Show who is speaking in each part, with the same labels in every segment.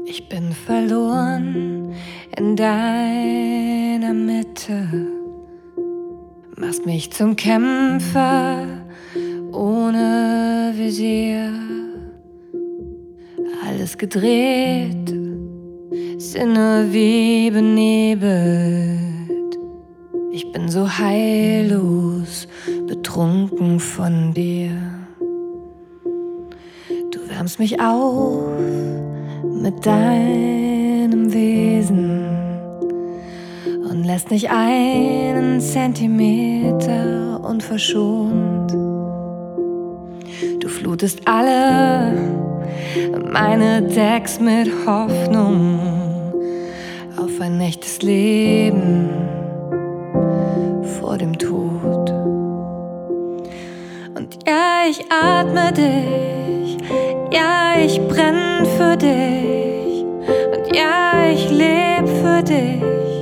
Speaker 1: Ich bin verloren in deiner Mitte, machst mich zum Kämpfer ohne Visier. Alles gedreht, Sinne wie benebelt. Ich bin so heillos, betrunken von dir. Du wärmst mich auf mit deinem Wesen und lässt nicht einen Zentimeter unverschont. Du flutest alle meine Decks mit Hoffnung auf ein echtes Leben vor dem Tod. Und ja, ich atme dich, ja, ich brenn für dich, und ja, ich leb für dich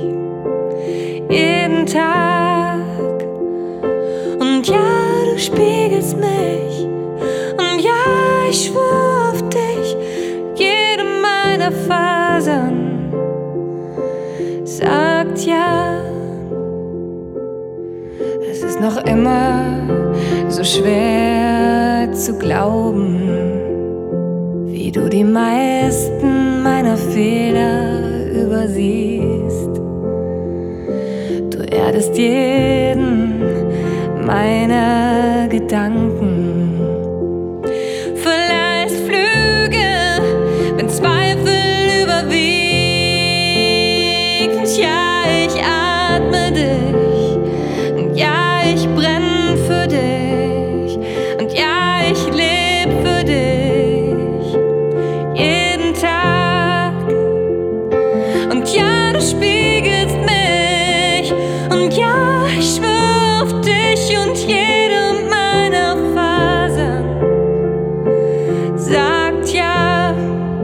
Speaker 1: jeden Tag. Und ja, du spiegelst mich, und ja, ich schwör auf dich, jede meiner Fasern sagt ja. Es ist noch immer so schwer zu glauben, wie du die meisten meiner Fehler übersiehst. Du erdest jeden meiner Gedanken, verleihst Flügel, wenn Zweifel überwiegt. Und ja, ich atme dich, und ja, ich brenn für dich, und ja, ich leb für dich jeden Tag. Und ja, du spiegelst mich, und ja, ich schwör auf dich, und jede meiner Fasern sagt ja.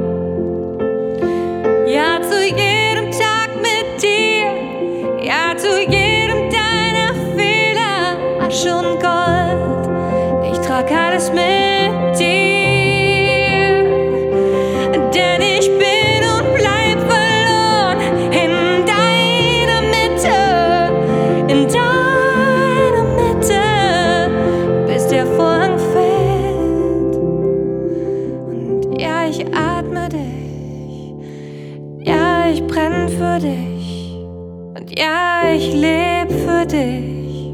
Speaker 1: Ja zu jedem Tag mit dir, ja zu jedem deiner Fehler, Asche und Gold, ich trag alles mit dir. Denn ich bin und bleib verloren in deiner Mitte, in deiner Mitte, bis der Vorhang fällt. Und ja, ich atme dich, ja, ich brenn für dich, und ja, ich leb für dich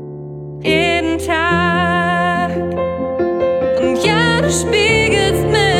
Speaker 1: jeden Tag. Und ja, du spiegelst mich.